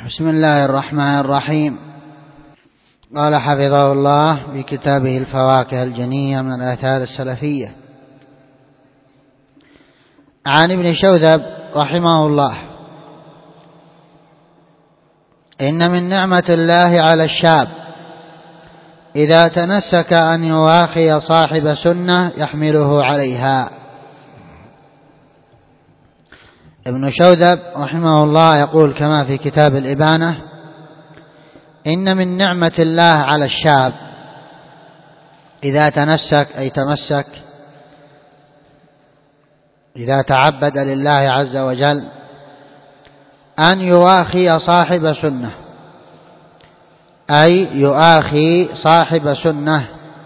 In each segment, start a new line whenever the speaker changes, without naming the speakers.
بسم الله الرحمن الرحيم. قال حفظه الله في كتابه الفواكه الجنية من الآثار السلفية عن ابن شوذب رحمه الله: إن من نعمة الله على الشاب إذا تنسك أن يواخي صاحب سنة يحمله عليها. ابن شوذب رحمه الله يقول كما في كتاب الإبانة: إن من نعمة الله على الشاب إذا تنسك أي تمسك، إذا تعبد لله عز وجل، أن يواخي صاحب سنة، أي يؤاخي صاحب سنة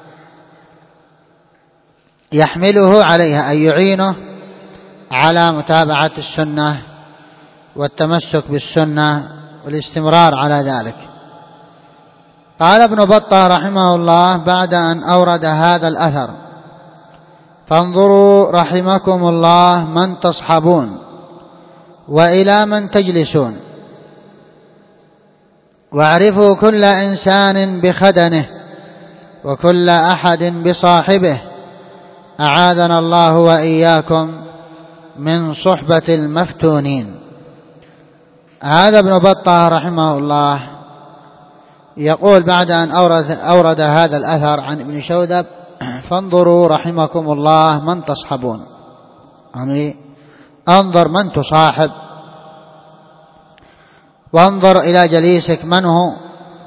يحمله عليها، أي يعينه على متابعة السنة والتمسك بالسنة والاستمرار على ذلك. قال ابن بطة رحمه الله بعد أن أورد هذا الأثر: فانظروا رحمكم الله من تصحبون وإلى من تجلسون، واعرفوا كل إنسان بخدنه وكل أحد بصاحبه، أعاذنا الله وإياكم من صحبة المفتونين. هذا ابن بطة رحمه الله يقول بعد أن أورد هذا الأثر عن ابن شوذب: فانظروا رحمكم الله من تصحبون، يعني انظر من تصاحب، وانظر إلى جليسك من هو،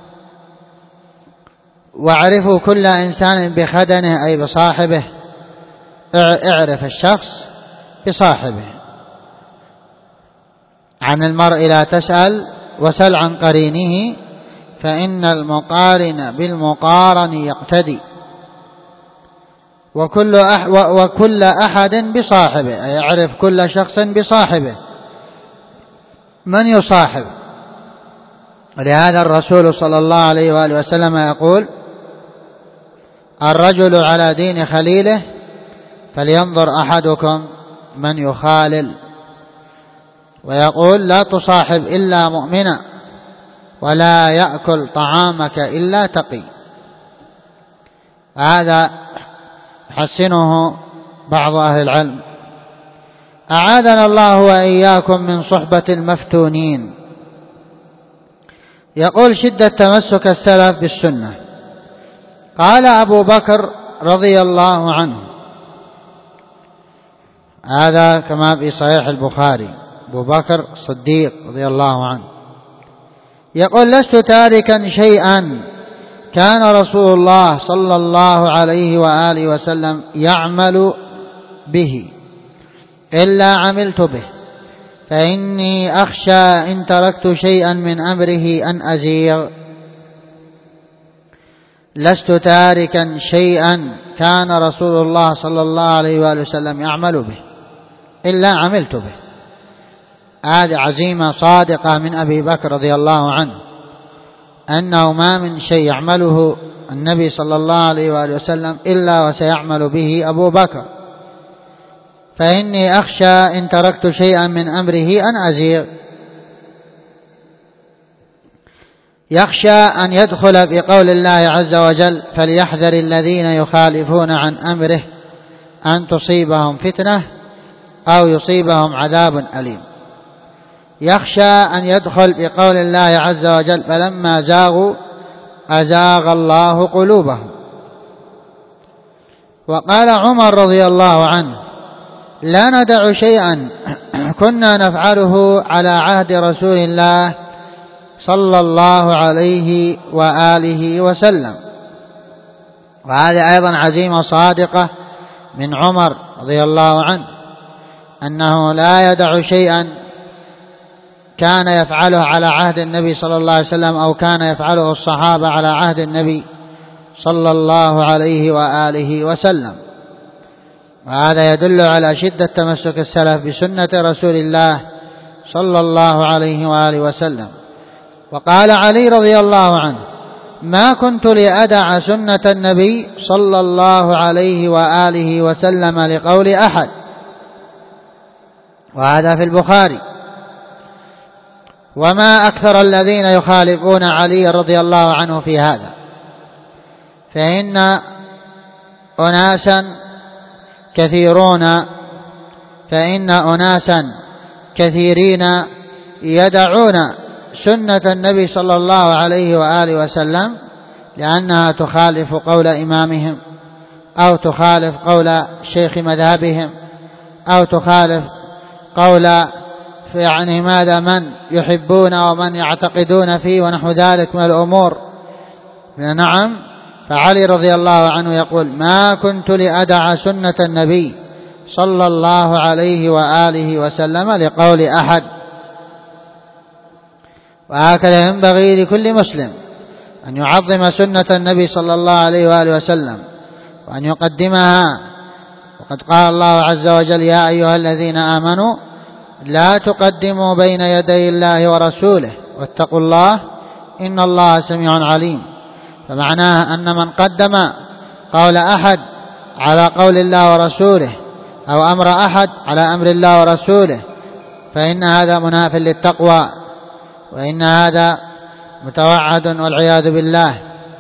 واعرفوا كل إنسان بخدنه أي بصاحبه، اعرف الشخص بصاحبه. عن المرء لا تسأل وسل عن قرينه، فإن المقارن بالمقارن يقتدي. وكل أحد بصاحبه، أي يعرف كل شخص بصاحبه من يصاحب. ولهذا الرسول صلى الله عليه وآله وسلم يقول: الرجل على دين خليله فلينظر أحدكم من يخالل. ويقول: لا تصاحب إلا مؤمنا ولا يأكل طعامك إلا تقي. هذا يحسنه بعض أهل العلم. أعاذنا الله وإياكم من صحبة المفتونين. يقول: شدة تمسك السلف بالسنة. قال أبو بكر رضي الله عنه، هذا كما في صحيح البخاري، أبو بكر الصديق رضي الله عنه يقول: لست تاركا شيئا كان رسول الله صلى الله عليه وآله وسلم يعمل به إلا عملت به، فإني أخشى إن تركت شيئا من أمره أن أزيغ. لست تاركا شيئا كان رسول الله صلى الله عليه وآله وسلم يعمل به إلا عملت به. هذه عزيمة صادقة من أبي بكر رضي الله عنه، أنه ما من شيء يعمله النبي صلى الله عليه وآله وسلم إلا وسيعمل به أبو بكر، فإني أخشى إن تركت شيئا من أمره أن أزيغ. يخشى أن يدخل بقول الله عز وجل: فليحذر الذين يخالفون عن أمره أن تصيبهم فتنة أو يصيبهم عذاب أليم. يخشى أن يدخل بقول الله عز وجل: فلما زاغوا أزاغ الله قلوبهم. وقال عمر رضي الله عنه: لا ندع شيئا كنا نفعله على عهد رسول الله صلى الله عليه وآله وسلم. وهذه أيضا عزيمة صادقة من عمر رضي الله عنه، أنه لا يدع شيئا كان يفعله على عهد النبي صلى الله عليه وسلم أو كان يفعله الصحابة على عهد النبي صلى الله عليه وآله وسلم. وهذا يدل على شدة تمسك السلف بسنة رسول الله صلى الله عليه وآله وسلم. وقال علي رضي الله عنه: ما كنت لأدع سنة النبي صلى الله عليه وآله وسلم لقول أحد. وهذا في البخاري. وما أكثر الذين يخالفون علي رضي الله عنه في هذا، فإن أناسا كثيرين يدعون سنة النبي صلى الله عليه وآله وسلم لأنها تخالف قول إمامهم، أو تخالف قول شيخ مذهبهم، أو تخالف قول يعني ماذا من يحبون ومن يعتقدون فيه ونحو ذلك من الأمور. نعم، فعلي رضي الله عنه يقول: ما كنت لأدع سنة النبي صلى الله عليه وآله وسلم لقول أحد. وهكذا ينبغي لكل مسلم أن يعظم سنة النبي صلى الله عليه وآله وسلم وأن يقدمها. وقد قال الله عز وجل: يا أيها الذين آمنوا لا تقدموا بين يدي الله ورسوله واتقوا الله إن الله سميع عليم. فمعناها أن من قدم قول أحد على قول الله ورسوله أو أمر أحد على أمر الله ورسوله فإن هذا مناف للتقوى، وإن هذا متوعد والعياذ بالله.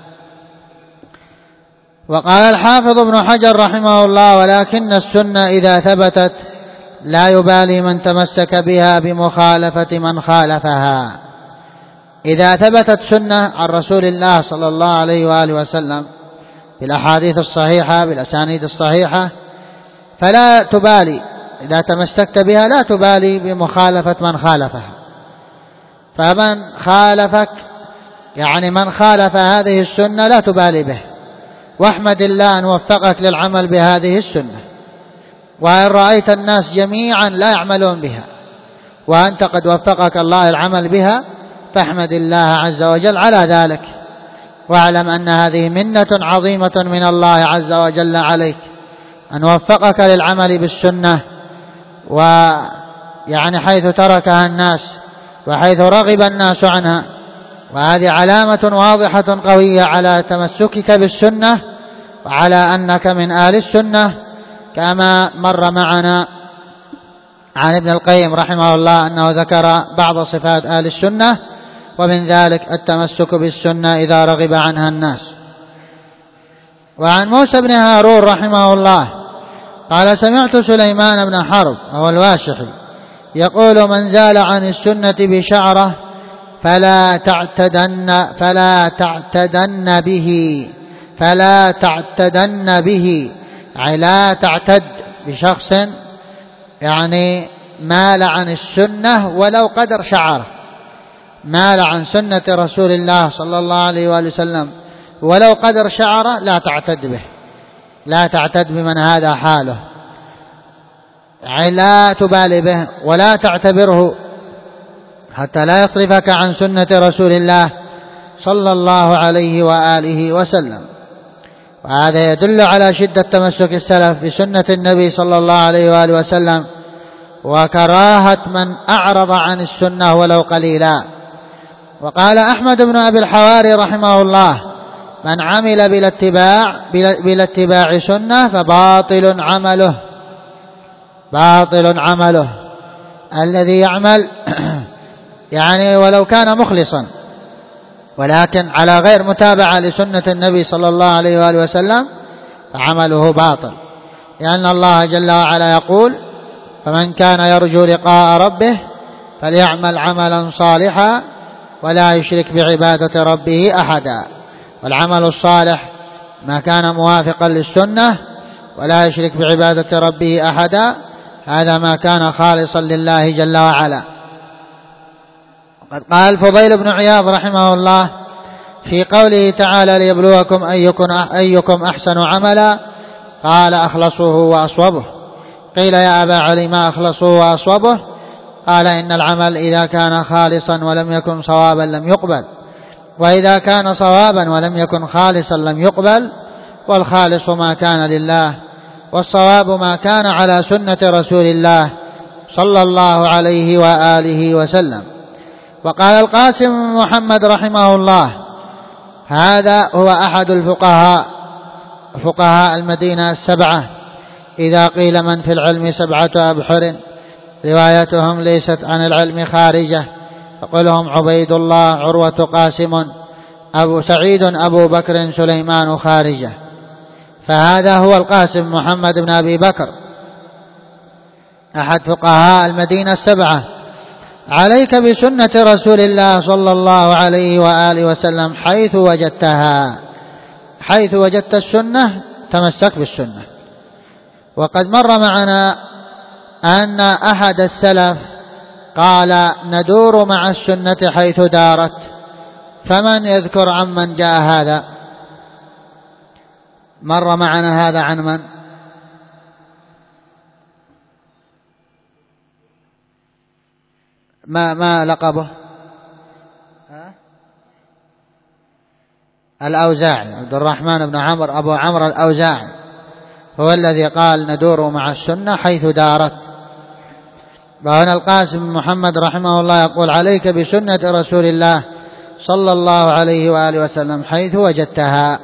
وقال الحافظ ابن حجر رحمه الله: ولكن السنة إذا ثبتت لا يبالي من تمسك بها بمخالفة من خالفها. إذا ثبتت سنة عن رسول الله صلى الله عليه وآله وسلم بالأحاديث الصحيحة بالأسانيد الصحيحة فلا تبالي، إذا تمسكت بها لا تبالي بمخالفة من خالفها. فمن خالفك يعني من خالف هذه السنة لا تبالي به، واحمد الله أن وفقك للعمل بهذه السنة. وإن رأيت الناس جميعا لا يعملون بها وأنت قد وفقك الله العمل بها فاحمد الله عز وجل على ذلك، واعلم أن هذه منة عظيمة من الله عز وجل عليك أن وفقك للعمل بالسنة، ويعني حيث تركها الناس وحيث رغب الناس عنها. وهذه علامة واضحة قوية على تمسكك بالسنة وعلى أنك من آل السنة، كما مر معنا عن ابن القيم رحمه الله أنه ذكر بعض صفات آل السنة، ومن ذلك التمسك بالسنة إذا رغب عنها الناس. وعن موسى بن هارون رحمه الله قال: سمعت سليمان بن حرب وهو الواشحي يقول: من زال عن السنة بشعرة فلا تعتدن به، يعني لا تعتد بشخص يعني مال عن السنة ولو قدر شعرة، مال عن سنة رسول الله صلى الله عليه وآله وسلم ولو قدر شعرة لا تعتد به، لا تعتد بمن هذا حاله، يعني لا تبالي به ولا تعتبره حتى لا يصرفك عن سنة رسول الله صلى الله عليه وآله وسلم. وهذا يدل على شدة تمسك السلف بسنة النبي صلى الله عليه وآله وسلم وكراهة من أعرض عن السنة ولو قليلا. وقال أحمد بن أبي الحواري رحمه الله: من عمل بلا اتباع سنة فباطل عمله. باطل عمله الذي يعمل يعني ولو كان مخلصا ولكن على غير متابعة لسنة النبي صلى الله عليه وآله وسلم فعمله باطل، لأن الله جل وعلا يقول: فمن كان يرجو لقاء ربه فليعمل عملا صالحا ولا يشرك بعبادة ربه أحدا. والعمل الصالح ما كان موافقا للسنة ولا يشرك بعبادة ربه أحدا، هذا ما كان خالصا لله جل وعلا. وقد قال الفضيل بن عياض رحمه الله في قوله تعالى: ليبلوكم أيكم أحسن عملا، قال: أخلصه وأصوبه. قيل: يا أبا علي ما أخلصه وأصوبه؟ قال: إن العمل إذا كان خالصا ولم يكن صوابا لم يقبل، وإذا كان صوابا ولم يكن خالصا لم يقبل. والخالص ما كان لله، والصواب ما كان على سنة رسول الله صلى الله عليه وآله وسلم. وقال القاسم محمد رحمه الله: هذا هو أحد فقهاء المدينة السبعة. إذا قيل من في العلم 7 أبحر روايتهم ليست عن العلم خارجة، فقلهم عبيد الله عروة قاسم أبو سعيد أبو بكر سليمان خارجة. فهذا هو القاسم محمد بن أبي بكر أحد فقهاء المدينة السبعة. عليك بسنة رسول الله صلى الله عليه وآله وسلم حيث وجدتها، حيث وجدت السنة تمسك بالسنة. وقد مر معنا أن أحد السلف قال ندور مع السنة حيث دارت. فمن يذكر عمن جاء هذا؟ مر معنا هذا عن من؟ ما لقبه؟ الأوزاعي، عبد الرحمن بن عمرو أبو عمرو الأوزاعي هو الذي قال ندور مع السنة حيث دارت. وهنا القاسم بن محمد رحمه الله يقول عليك بسنة رسول الله صلى الله عليه وآله وسلم حيث وجدتها.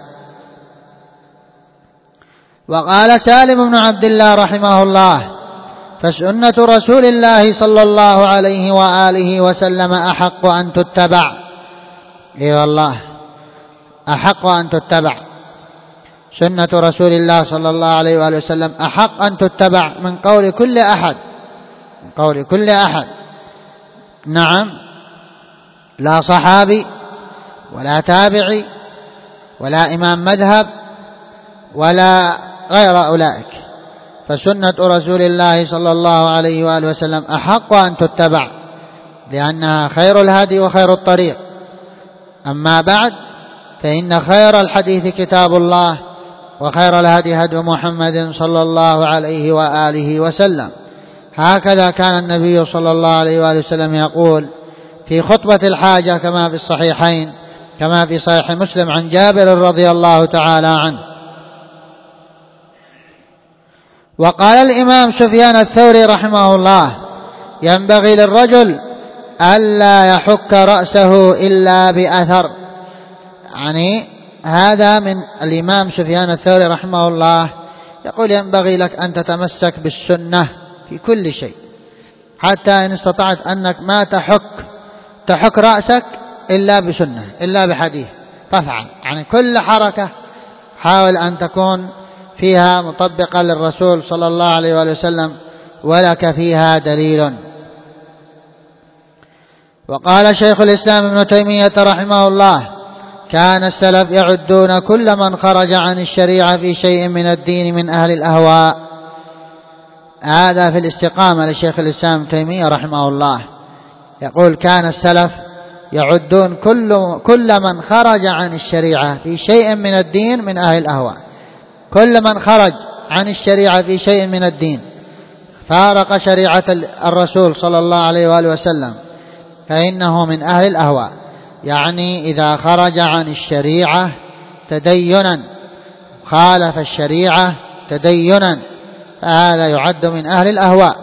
وقال سالم بن عبد الله رحمه الله فسنة رسول الله صلى الله عليه وآله وسلم أحق أن تتبع. إي والله أحق أن تتبع، سنة رسول الله صلى الله عليه وآله وسلم أحق أن تتبع من قول كل أحد، من قول كل أحد. نعم، لا صحابي ولا تابعي ولا إمام مذهب ولا غير أولئك، فسنة رسول الله صلى الله عليه وآله وسلم أحق أن تتبع لأنها خير الهدي وخير الطريق. أما بعد فإن خير الحديث كتاب الله وخير الهدي هدي محمد صلى الله عليه وآله وسلم. هكذا كان النبي صلى الله عليه وآله وسلم يقول في خطبة الحاجة كما في الصحيحين، كما في صحيح مسلم عن جابر رضي الله تعالى عنه. وقال الإمام سفيان الثوري رحمه الله ينبغي للرجل ألا يحك رأسه إلا بأثر. يعني هذا من الإمام سفيان الثوري رحمه الله يقول ينبغي لك أن تتمسك بالسنة في كل شيء، حتى إن استطعت أنك ما تحك رأسك إلا بسنة إلا بحديث فافعل. يعني كل حركة حاول أن تكون فيها مطبقا للرسول صلى الله عليه وآله وسلم ولك فيها دليل. وقال شيخ الإسلام ابن تيمية رحمه الله كان السلف يعدون كل من خرج عن الشريعة في شيء من الدين من أهل الأهواء. هذا في الاستقامة لشيخ الإسلام ابن تيمية رحمه الله، يقول كان السلف يعدون كل من خرج عن الشريعة في شيء من الدين من أهل الأهواء. كل من خرج عن الشريعة في شيء من الدين فارق شريعة الرسول صلى الله عليه وآله وسلم فإنه من أهل الأهواء. يعني إذا خرج عن الشريعة تدينا، خالف الشريعة تدينا، فهذا يعد من أهل الأهواء.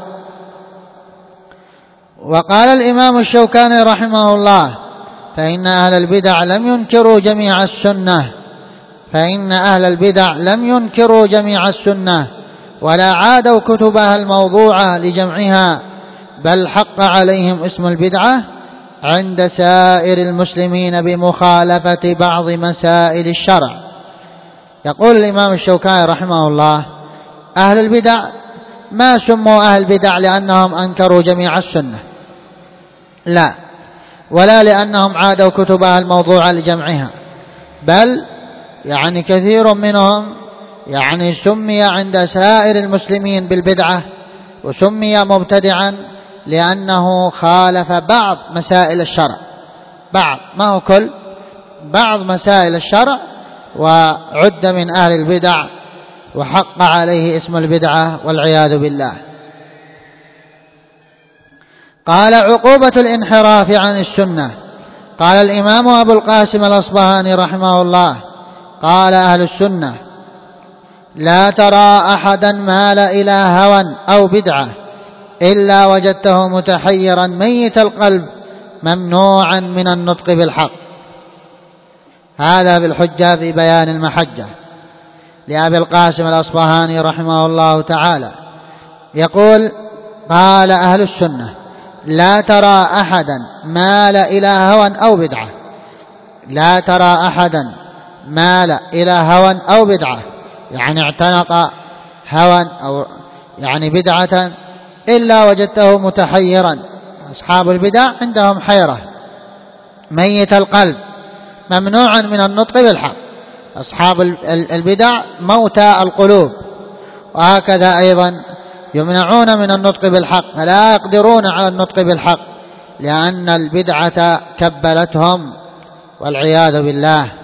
وقال الإمام الشوكاني رحمه الله فإن أهل البدع لم ينكروا جميع السنة، فإن أهل البدع لم ينكروا جميع السنة ولا عادوا كتبها الموضوعة لجمعها، بل حق عليهم اسم البدعة عند سائر المسلمين بمخالفة بعض مسائل الشرع. يقول الإمام الشوكاني رحمه الله أهل البدع ما سموا أهل البدع لأنهم أنكروا جميع السنة، لا، ولا لأنهم عادوا كتبها الموضوعة لجمعها، بل يعني كثير منهم يعني سمي عند سائر المسلمين بالبدعة وسمي مبتدعا لأنه خالف بعض مسائل الشرع، بعض، ما هو كل، بعض مسائل الشرع وعد من أهل البدع وحق عليه اسم البدعة والعياذ بالله. قال عقوبة الانحراف عن السنة. قال الإمام أبو القاسم الأصبهاني رحمه الله قال أهل السنة لا ترى أحدا مال إلى هوى أو بدعة إلا وجدته متحيرا ميت القلب ممنوعا من النطق بالحق. هذا بالحجة في بيان المحجة لأبي القاسم الأصبهاني رحمه الله تعالى. يقول قال أهل السنة لا ترى أحدا مال إلى هوى أو بدعة، لا ترى أحدا مال إلى هوى أو بدعة، يعني اعتنق هوى أو يعني بدعة، إلا وجدته متحيرا. أصحاب البدع عندهم حيرة، ميت القلب، ممنوعا من النطق بالحق. أصحاب البدع موتى القلوب، وهكذا أيضا يمنعون من النطق بالحق، فلا يقدرون على النطق بالحق لأن البدعة كبلتهم والعياذ بالله.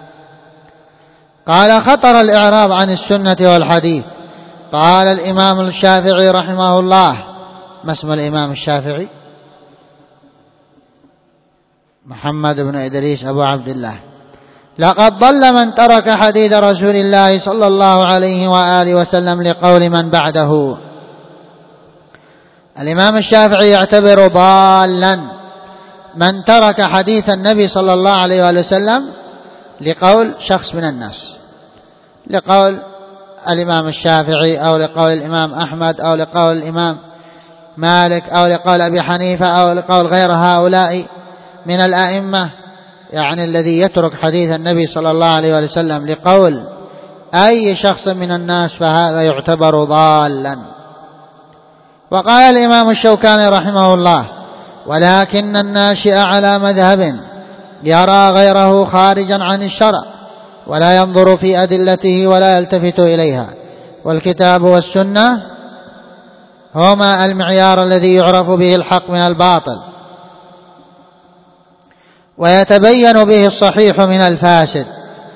قال خطر الإعراض عن السنة والحديث. قال الإمام الشافعي رحمه الله، ما اسم الإمام الشافعي؟ محمد بن إدريس أبو عبد الله. لقد ضل من ترك حديث رسول الله صلى الله عليه وآله وسلم لقول من بعده. الإمام الشافعي يعتبر ضالا من ترك حديث النبي صلى الله عليه وآله وسلم لقول شخص من الناس، لقول الإمام الشافعي أو لقول الإمام أحمد أو لقول الإمام مالك أو لقول أبي حنيفة أو لقول غير هؤلاء من الأئمة. يعني الذي يترك حديث النبي صلى الله عليه وسلم لقول أي شخص من الناس فهذا يعتبر ضالا. وقال الإمام الشوكاني رحمه الله: ولكن الناشئ على مذهب يرى غيره خارجا عن الشرع ولا ينظر في أدلته ولا يلتفت إليها، والكتاب والسنة هما المعيار الذي يعرف به الحق من الباطل ويتبين به الصحيح من الفاسد.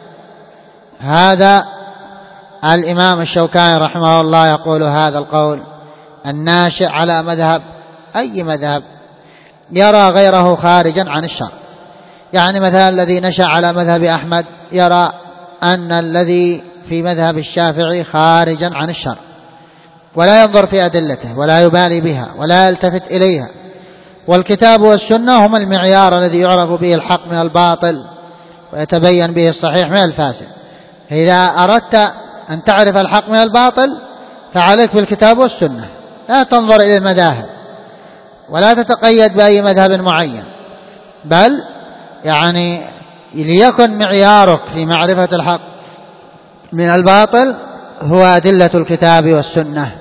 هذا الإمام الشوكاني رحمه الله يقول هذا القول: الناشئ على مذهب، أي مذهب، يرى غيره خارجا عن الشرع. يعني مثلا الذي نشأ على مذهب أحمد يرى أن الذي في مذهب الشافعي خارجا عن الشرع، ولا ينظر في أدلته ولا يبالي بها ولا يلتفت إليها. والكتاب والسنة هما المعيار الذي يعرف به الحق من الباطل ويتبين به الصحيح من الفاسد. إذا أردت أن تعرف الحق من الباطل فعليك بالكتاب والسنة، لا تنظر إلى المذاهب ولا تتقيد بأي مذهب معين، بل يعني ليكن معيارك في معرفة الحق من الباطل هو أدلة الكتاب والسنة.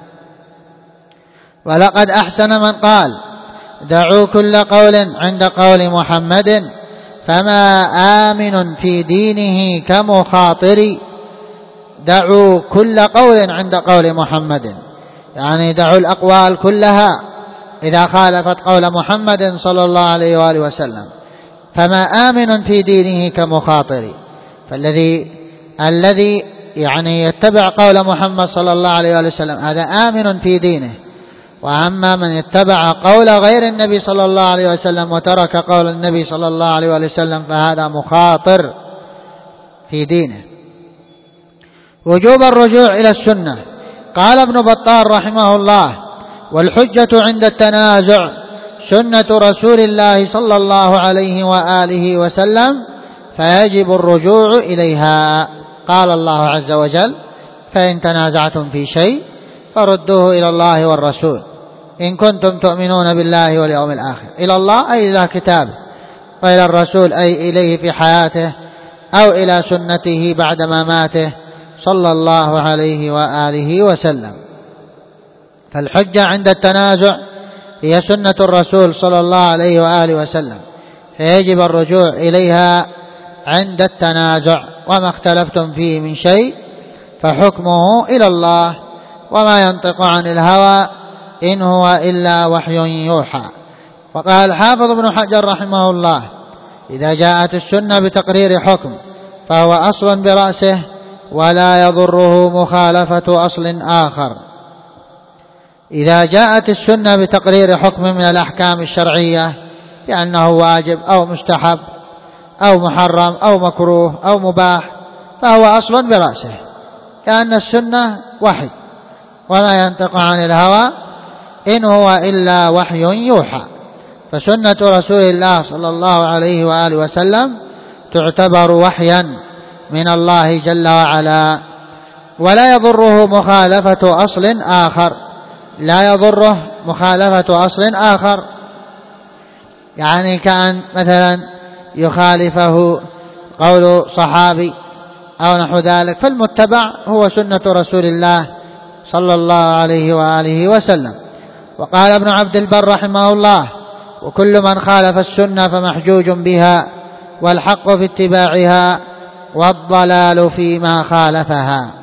ولقد أحسن من قال: دعوا كل قول عند قول محمد، فما آمن في دينه كمخاطر. دعوا كل قول عند قول محمد، يعني دعوا الأقوال كلها إذا خالفت قول محمد صلى الله عليه وآله وسلم. فما آمن في دينه كمخاطر، فالذي يعني يتبع قول محمد صلى الله عليه وآله وسلم هذا آمن في دينه. وأما من اتبع قول غير النبي صلى الله عليه وسلم وترك قول النبي صلى الله عليه وسلم فهذا مخاطر في دينه. وجوب الرجوع إلى السنة. قال ابن بطال رحمه الله: والحجة عند التنازع سنة رسول الله صلى الله عليه وآله وسلم، فيجب الرجوع إليها. قال الله عز وجل: فإن تنازعتم في شيء فردوه إلى الله والرسول إن كنتم تؤمنون بالله واليوم الآخر. إلى الله أي إلى كتابه، وإلى الرسول أي إليه في حياته أو إلى سنته بعد مماته صلى الله عليه وآله وسلم. فالحجة عند التنازع هي سنة الرسول صلى الله عليه وآله وسلم، فيجب الرجوع إليها عند التنازع. وما اختلفتم فيه من شيء فحكمه إلى الله وما ينطق عن الهوى إن هو إلا وحي يوحى. وقال الحافظ ابن حجر رحمه الله: إذا جاءت السنة بتقرير حكم فهو أصل برأسه ولا يضره مخالفة أصل آخر. إذا جاءت السنة بتقرير حكم من الأحكام الشرعية بأنه واجب أو مستحب أو محرم أو مكروه أو مباح فهو أصل برأسه، لأن السنة وحي وما ينطق عن الهوى إن هو إلا وحي يوحى. فسنة رسول الله صلى الله عليه وآله وسلم تعتبر وحيا من الله جل وعلا، ولا يضره مخالفة أصل آخر، لا يضره مخالفة أصل آخر، يعني كأن مثلا يخالفه قول صحابي أو نحو ذلك، فالمتبع هو سنة رسول الله صلى الله عليه وآله وسلم. وقال ابن عبد البر رحمه الله: وكل من خالف السنة فمحجوج بها، والحق في اتباعها والضلال فيما خالفها.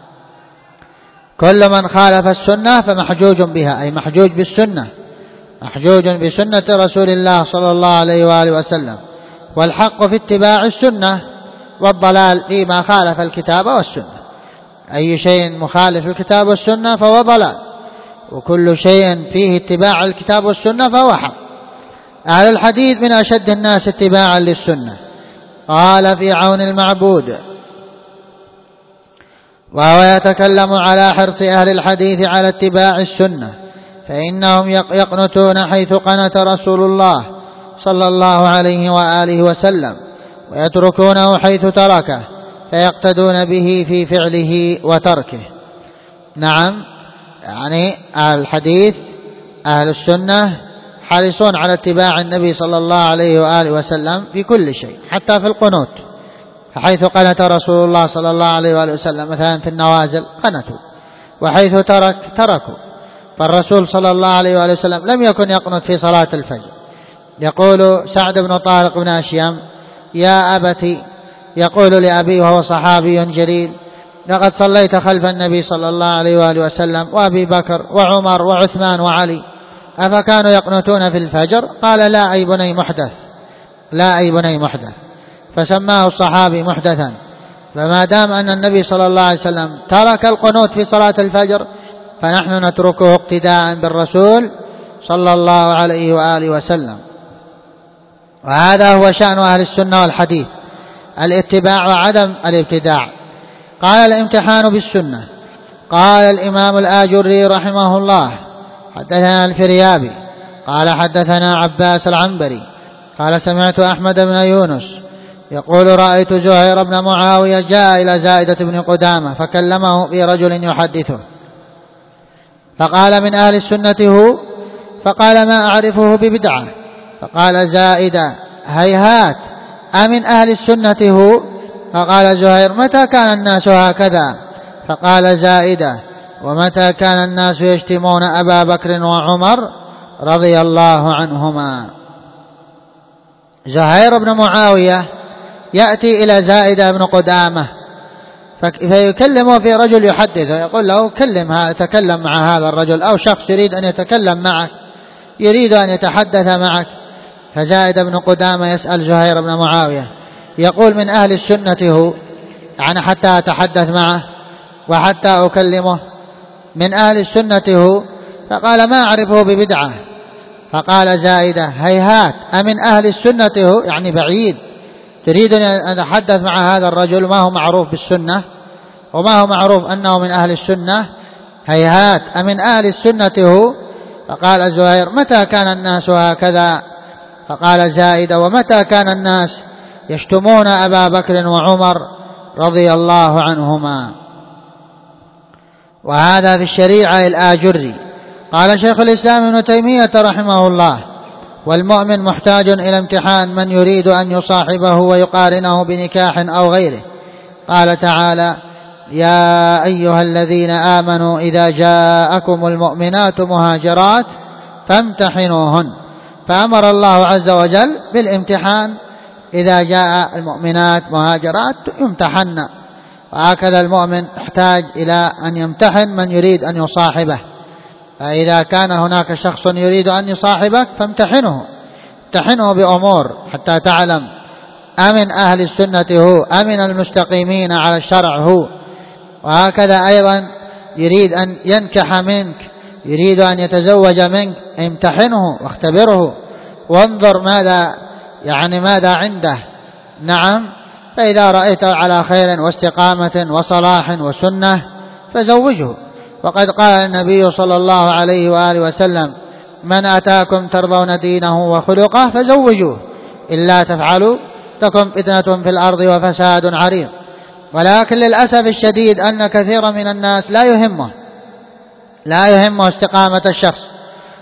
كل من خالف السنة فمحجوج بها، أي محجوج بالسنة، محجوج بسنة رسول الله صلى الله عليه وآله وسلم، والحق في اتباع السنة، والضلال فيما خالف الكتاب والسنة. أي شيء مخالف الكتاب والسنة فهو ضلال، وكل شيء فيه اتباع الكتاب والسنة فهو حق. أهل الحديث من أشد الناس اتباعا للسنة. قال في عون المعبود: وهو يتكلم على حرص أهل الحديث على اتباع السنة، فإنهم يقنتون حيث قنت رسول الله صلى الله عليه وآله وسلم، ويتركونه حيث تركه، فيقتدون به في فعله وتركه. نعم، يعني أهل الحديث أهل السنة حريصون على اتباع النبي صلى الله عليه وآله وسلم في كل شيء، حتى في القنوت، فحيث قنت رسول الله صلى الله عليه وآله وسلم مثلا في النوازل قنتوا، وحيث تركوا. فالرسول صلى الله عليه وآله وسلم لم يكن يقنت في صلاة الفجر. يقول سعد بن طارق بن أشيم: يا أبتي، يقول لأبي وهو صحابي جليل: لقد صليت خلف النبي صلى الله عليه وآله وسلم وأبي بكر وعمر وعثمان وعلي، أفكانوا يقنتون في الفجر؟ قال: لا أي بني محدث، لا أي بني محدث. فسماه الصحابي محدثا. فما دام أن النبي صلى الله عليه وسلم ترك القنوت في صلاة الفجر، فنحن نتركه اقتداء بالرسول صلى الله عليه وآله وسلم. وهذا هو شأن أهل السنة والحديث: الاتباع وعدم الابتداع. قال: الامتحان بالسنة. قال الإمام الآجري رحمه الله: حدثنا الفريابي قال حدثنا عباس العنبري قال: سمعت أحمد بن يونس يقول: رأيت زهير بن معاوية جاء إلى زائدة بن قدامة فكلمه برجل يحدثه، فقال: من أهل السنة هو؟ فقال: ما أعرفه ببدعة. فقال زائدة: هيهات، أمن أهل السنة هو؟ فقال زهير: متى كان الناس هكذا؟ فقال زائدة: ومتى كان الناس يشتمون أبا بكر وعمر رضي الله عنهما. زهير بن معاوية يأتي إلى زائدة بن قدامة فيكلمه في رجل يحدثه، يقول له: تكلم مع هذا الرجل، أو شخص يريد أن يتكلم معك، يريد أن يتحدث معك. فزائدة بن قدامة يسأل زهير بن معاوية، يقول: من أهل السنة هو؟ يعني حتى أتحدث معه وحتى أكلمه، من أهل السنة هو؟ فقال: ما أعرفه ببدعة. فقال زائدة: هيهات، أمن أهل السنة هو؟ يعني بعيد، تريد أن أتحدث مع هذا الرجل ما هو معروف بالسنة وما هو معروف أنه من أهل السنة؟ هيهات، أمن أهل السنة هو؟ فقال زهير: متى كان الناس هكذا؟ فقال زائدة: ومتى كان الناس يشتمون أبا بكر وعمر رضي الله عنهما. وهذا في الشريعة الآجري. قال شيخ الإسلام ابن تيمية رحمه الله: والمؤمن محتاج إلى امتحان من يريد أن يصاحبه ويقارنه بنكاح أو غيره. قال تعالى: يا أيها الذين آمنوا إذا جاءكم المؤمنات مهاجرات فامتحنوهن. فأمر الله عز وجل بالامتحان، إذا جاء المؤمنات مهاجرات يمتحن. وهكذا المؤمن يحتاج إلى أن يمتحن من يريد أن يصاحبه. فإذا كان هناك شخص يريد أن يصاحبك فامتحنه بأمور حتى تعلم أمن أهل السنة هو، أمن المستقيمين على الشرع هو. وهكذا أيضا يريد أن ينكح منك، يريد أن يتزوج منك، امتحنه واختبره وانظر ماذا عنده. نعم، فإذا رأيته على خير واستقامة وصلاح وسنة فزوجه. وقد قال النبي صلى الله عليه وآله وسلم: من أتاكم ترضون دينه وخلقه فزوجوه، إلا تفعلوا تكن فتنة في الأرض وفساد عريض. ولكن للأسف الشديد أن كثيرا من الناس لا يهمه استقامة الشخص،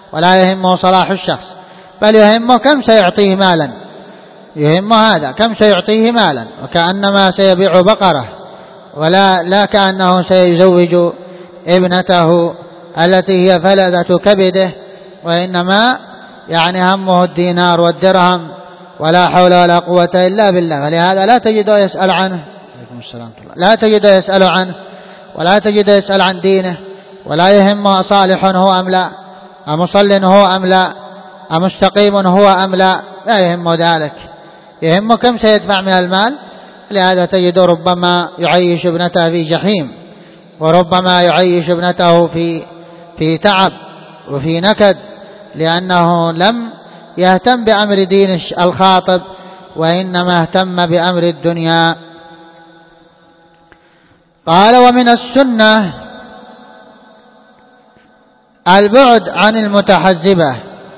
ولا يهمه صلاح الشخص، بل يهمه كم سيعطيه مالا، يهمه هذا كم سيعطيه مالا، وكأنما سيبيع بقرة، لا كأنه سيزوج ابنته التي هي فلذة كبده، وإنما يعني همه الدينار والدرهم، ولا حول ولا قوة إلا بالله. فلهذا لا تجده يسأل عنه، عليكم السلام، لا تجده يسأل عنه، ولا تجده يسأل عن دينه، ولا يهمه صالح هو أم لا، أمصل هو أم لا، أمستقيم هو أم لا، لا يهمه ذلك، يهمه كم سيدفع من المال. لهذا تجد ربما يعيش ابنته في جحيم، وربما يعيش ابنته في تعب وفي نكد، لأنه لم يهتم بأمر دين الخاطب، وإنما اهتم بأمر الدنيا. قال: ومن السنة البعد عن المتحزبة.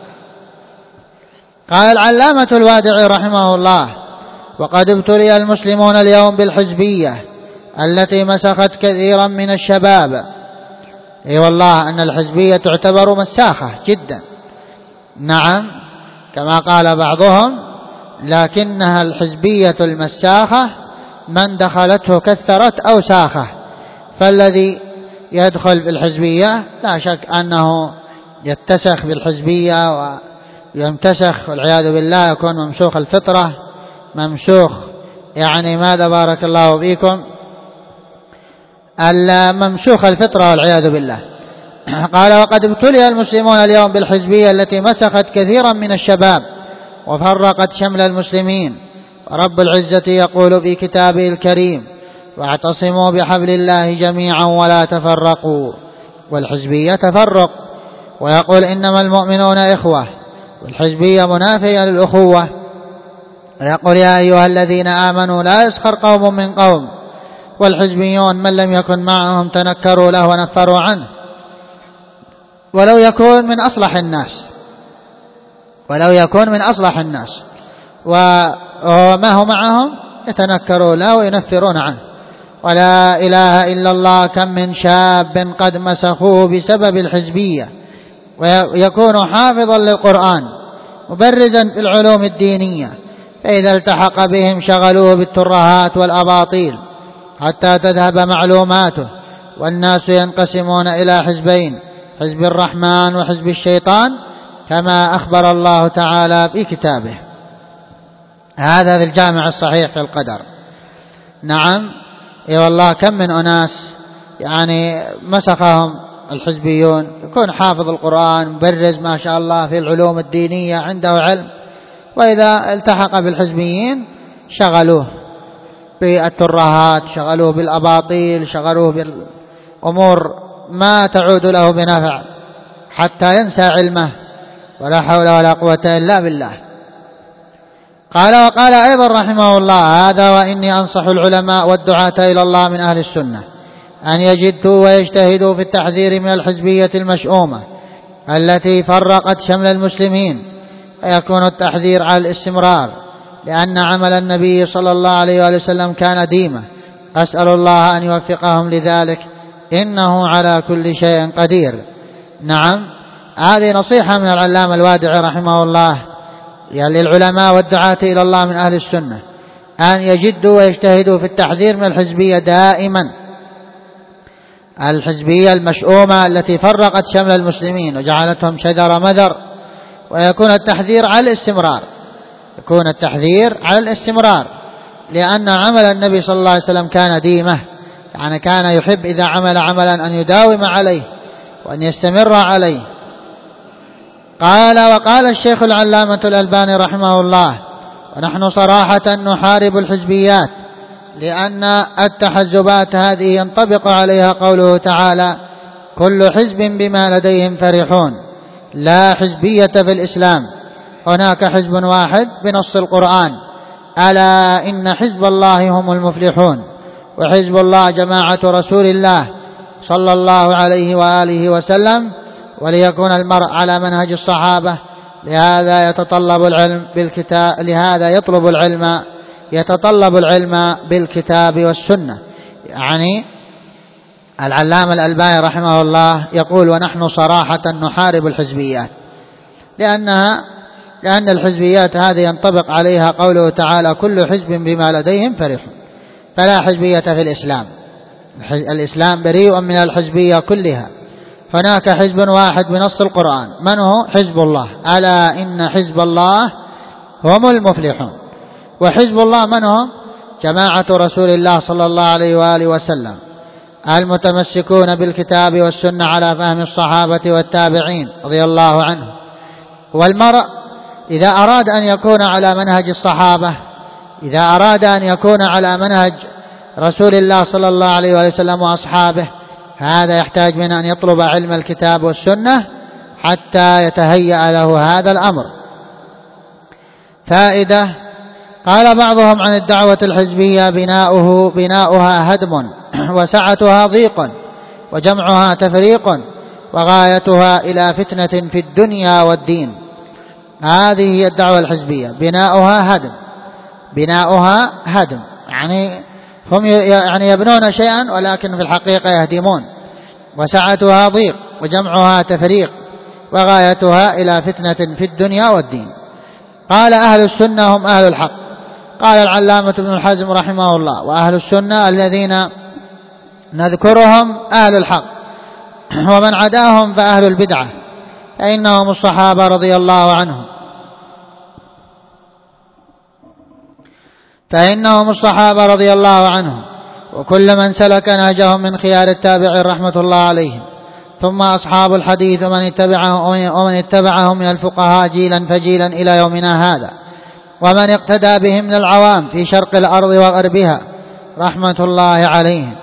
قال العلامة الوادعي رحمه الله: وقد ابتلي المسلمون اليوم بالحزبية التي مسخت كثيرا من الشباب. اي والله أن الحزبية تعتبر مساخة جدا، نعم كما قال بعضهم، لكنها الحزبية المساخة من دخلته كثرت أوساخه. فالذي يدخل بالحزبية لا شك أنه يتسخ بالحزبية ويمتسخ والعياذ بالله، يكون ممسوخ الفطرة، ممسوخ يعني ماذا بارك الله فيكم، ممسوخ الفطرة والعياذ بالله. قال: وقد ابتلي المسلمون اليوم بالحزبية التي مسخت كثيرا من الشباب وفرقت شمل المسلمين. ورب العزة يقول في كتابه الكريم: واعتصموا بحبل الله جميعا ولا تفرقوا. والحزبية تفرق. ويقول: إنما المؤمنون إخوة. والحزبية منافية للأخوة. ويقول: يا أيها الذين آمنوا لا يسخر قوم من قوم. والحزبيون من لم يكن معهم تنكروا له ونفروا عنه، ولو يكون من أصلح الناس، ولو يكون من أصلح الناس، وما هو معهم يتنكروا له وينفرون عنه. ولا إله إلا الله، كم من شاب قد مسخوه بسبب الحزبية، ويكون حافظا للقرآن مبرزا في العلوم الدينية، فإذا التحق بهم شغلوه بالترهات والأباطيل حتى تذهب معلوماته. والناس ينقسمون إلى حزبين: حزب الرحمن وحزب الشيطان، كما أخبر الله تعالى في كتابه. هذا في الجامع الصحيح في القدر. نعم، اي والله كم من أناس يعني مسخهم الحزبيون، يكون حافظ القرآن مبرز ما شاء الله في العلوم الدينية، عنده علم، وإذا التحق بالحزبيين شغلوه بالترهات، شغلوه بالأباطيل، شغلوه بالأمور ما تعود له بنفع، حتى ينسى علمه، ولا حول ولا قوة إلا بالله. قال: وقال أيضا رحمه الله: هذا وإني أنصح العلماء والدعاة إلى الله من أهل السنة أن يجدوا ويجتهدوا في التحذير من الحزبية المشؤومة التي فرقت شمل المسلمين، ويكون التحذير على الاستمرار، لأن عمل النبي صلى الله عليه وسلم كان ديما. أسأل الله أن يوفقهم لذلك، إنه على كل شيء قدير. نعم، هذه نصيحة من العلامة الوادعي رحمه الله للعلماء والدعاة إلى الله من أهل السنة، أن يجدوا ويجتهدوا في التحذير من الحزبية دائما، الحزبية المشؤومة التي فرقت شمل المسلمين وجعلتهم شذر مذر. ويكون التحذير على الاستمرار، يكون التحذير على الاستمرار، لأن عمل النبي صلى الله عليه وسلم كان ديمة، يعني كان يحب إذا عمل عملا أن يداوم عليه وأن يستمر عليه. قال: وقال الشيخ العلامة الألباني رحمه الله: ونحن صراحة نحارب الحزبيات، لأن التحزبات هذه ينطبق عليها قوله تعالى: كل حزب بما لديهم فرحون. لا حزبية في الإسلام، هناك حزب واحد بنص القرآن: ألا إن حزب الله هم المفلحون. وحزب الله جماعة رسول الله صلى الله عليه وآله وسلم، وليكون المرء على منهج الصحابة. لهذا يتطلب العلم بالكتاب والسنة. يعني العلامة الألباني رحمه الله يقول: ونحن صراحة نحارب الحزبيات، لأن الحزبيات هذه ينطبق عليها قوله تعالى كل حزب بما لديهم فرحون، فلا حزبية في الإسلام. الإسلام بريء من الحزبية كلها. هناك حزب واحد بنص القرآن، من هو؟ حزب الله، ألا إن حزب الله هم المفلحون. وحزب الله من هم؟ جماعة رسول الله صلى الله عليه وآله وسلم، المتمسكون بالكتاب والسنة على فهم الصحابة والتابعين رضي الله عنهم. والمرء إذا أراد أن يكون على منهج الصحابة، إذا أراد أن يكون على منهج رسول الله صلى الله عليه وسلم وأصحابه، هذا يحتاج من أن يطلب علم الكتاب والسنة حتى يتهيأ له هذا الأمر. فائدة: قال بعضهم عن الدعوة الحزبية بناؤها هدم، وسعتها ضيق، وجمعها تفريق، وغايتها إلى فتنة في الدنيا والدين. هذه هي الدعوة الحزبية، بناؤها هدم، يعني هم يبنون شيئا ولكن في الحقيقة يهدمون. وسعتها ضيق، وجمعها تفريق، وغايتها إلى فتنة في الدنيا والدين. قال أهل السنة هم أهل الحق. قال العلامة ابن الحزم رحمه الله: وأهل السنة الذين نذكرهم أهل الحق، ومن عداهم فأهل البدعة، فإنهم الصحابة رضي الله عنهم، وكل من سلك نهجهم من خيار التابعين رحمة الله عليهم، ثم أصحاب الحديث ومن اتبعهم من الفقهاء جيلا فجيلا إلى يومنا هذا، ومن اقتدى بهم من العوام في شرق الأرض وغربها رحمة الله عليهم.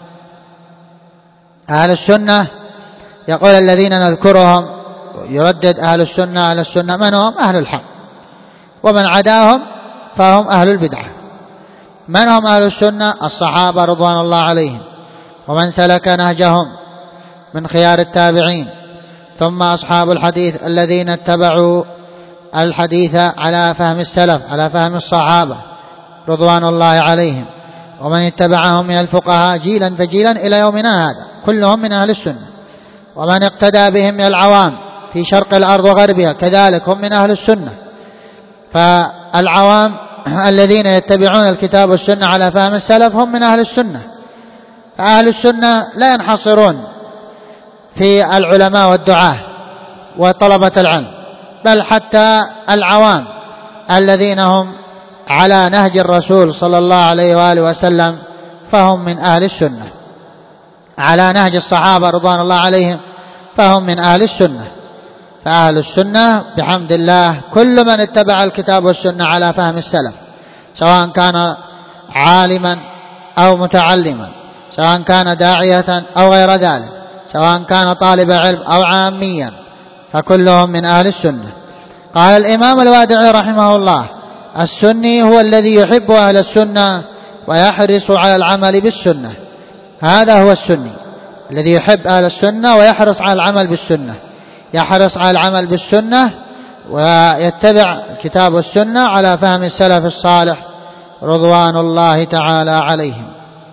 أهل السنة، يقول الذين نذكرهم، يردد أهل السنة من هم؟ أهل الحق، ومن عداهم فهم أهل البدعة. من هم أهل السنة؟ الصحابة رضوان الله عليهم، ومن سلك نهجهم من خيار التابعين، ثم أصحاب الحديث الذين اتبعوا الحديث على فهم السلف، على فهم الصحابة رضوان الله عليهم، ومن اتبعهم من الفقهاء جيلا فجيلا إلى يومنا هذا، كلهم من أهل السنة. ومن اقتدى بهم من العوام في شرق الأرض وغربها كذلك هم من أهل السنة. فالعوام الذين يتبعون الكتاب والسنة على فهم السلف هم من أهل السنة. فأهل السنة لا ينحصرون في العلماء والدعاة وطلبة العلم، بل حتى العوام الذين هم على نهج الرسول صلى الله عليه وآله وسلم فهم من أهل السنة، على نهج الصحابة رضوان الله عليهم فهم من أهل السنة. فأهل السنة بحمد الله كل من اتبع الكتاب والسنة على فهم السلف، سواء كان عالما أو متعلما، سواء كان داعية أو غير ذلك، سواء كان طالب علم أو عاميا، فكلهم من أهل السنة. قال الإمام الوادعي رحمه الله: السني هو الذي يحب أهل السنة ويحرص على العمل بالسنة. هذا هو السني الذي يحب أهل السنة ويحرص على العمل بالسنة، يحرص على العمل بالسنة ويتبع الكتاب والسنة على فهم السلف الصالح رضوان الله تعالى عليهم.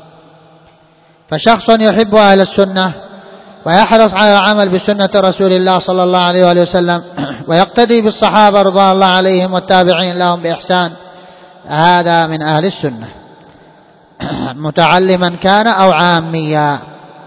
فشخص يحب أهل السنة ويحرص على العمل بسنة رسول الله صلى الله عليه وآله وسلم ويقتدي بالصحابة رضوان الله عليهم والتابعين لهم بإحسان، هذا من أهل السنة، متعلما كان أو عاميا.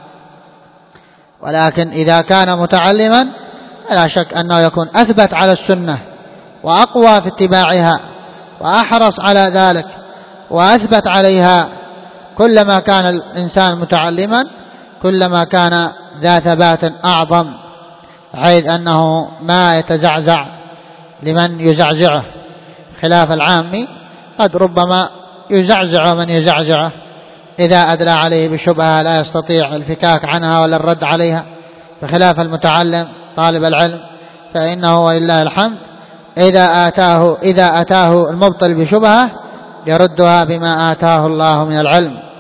ولكن إذا كان متعلما لا شك أنه يكون أثبت على السنة وأقوى في اتباعها وأحرص على ذلك وأثبت عليها. كلما كان الإنسان متعلما كلما كان ذا ثبات أعظم، حيث أنه ما يتزعزع لمن يزعزعه، خلاف العامي قد ربما يزعزع من يزعزعه إذا أدلى عليه بشبهة لا يستطيع الفكاك عنها ولا الرد عليها، بخلاف المتعلم طالب العلم فإنه ولله الحمد إذا أتاه المبطل بشبهة يردها بما آتاه الله من العلم.